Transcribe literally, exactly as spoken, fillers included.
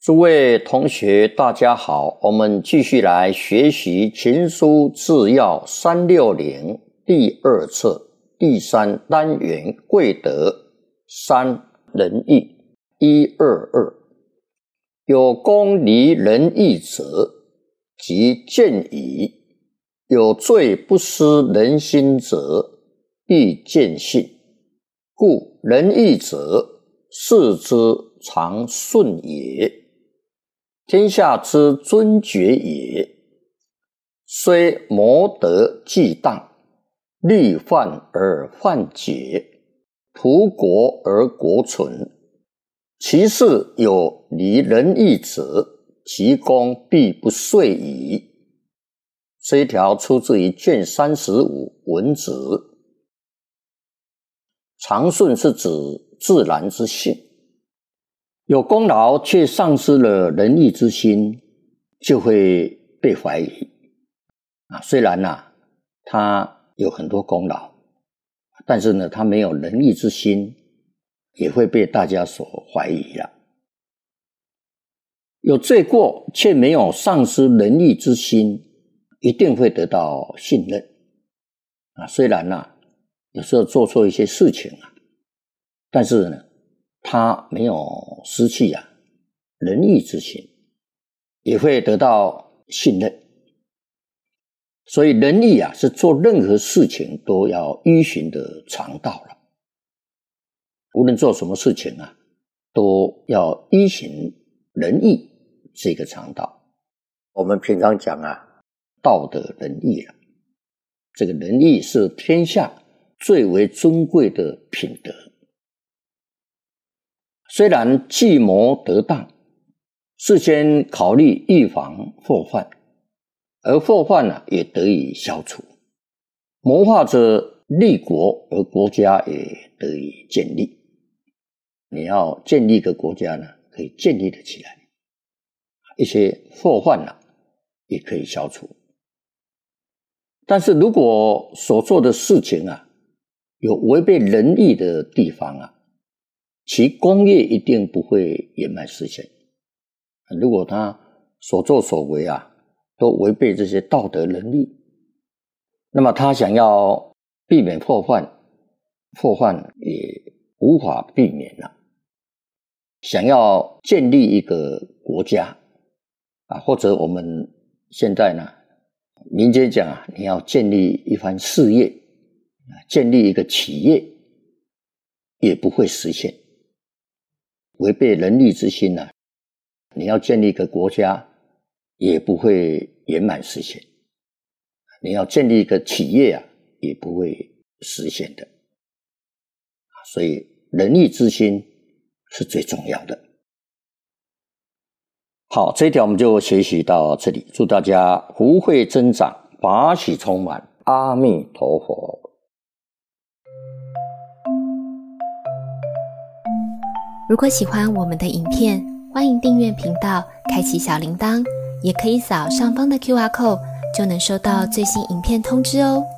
诸位同学大家好，我们继续来学习情书治要三六零第二册第三单元贵德三仁义一二二。有公离仁义者，即见矣；有罪不失人心者，必见性。故仁义者，事之常顺也，天下之尊爵也。虽谋得既当，虑犯而犯解，图国而国存。其事有离仁义者，其功必不遂矣。这一条出自于卷三十五文子。常顺是指自然之性，有功劳却丧失了仁义之心，就会被怀疑。啊，虽然啊，他有很多功劳，但是呢，他没有仁义之心，也会被大家所怀疑了。有罪过却没有丧失仁义之心，一定会得到信任。啊，虽然啊，有时候做错一些事情啊，但是呢，他没有失去啊仁义之心，也会得到信任。所以仁义啊，是做任何事情都要依循的常道了。无论做什么事情啊，都要依循仁义这个常道。我们平常讲啊，道德仁义了。这个仁义是天下最为尊贵的品德。虽然计谋得当，事先考虑预防祸患，而祸患啊也得以消除，谋划着立国，而国家也得以建立。你要建立一个国家呢，可以建立得起来，一些祸患啊也可以消除。但是如果所做的事情啊有违背仁义的地方啊，其功业一定不会圆满实现。如果他所作所为啊都违背这些道德仁义，那么他想要避免祸患，祸患也无法避免了。想要建立一个国家啊，或者我们现在呢民间讲啊，你要建立一番事业，建立一个企业，也不会实现。违背仁义之心啊，你要建立一个国家，也不会圆满实现。你要建立一个企业啊，也不会实现的。所以仁义之心是最重要的。好，这一条我们就学习到这里。祝大家福慧增长，法喜充满。阿弥陀佛。 如果喜欢我们的影片，欢迎订阅频道，开启小铃铛，也可以扫上方的 Q R code， 就能收到最新影片通知哦。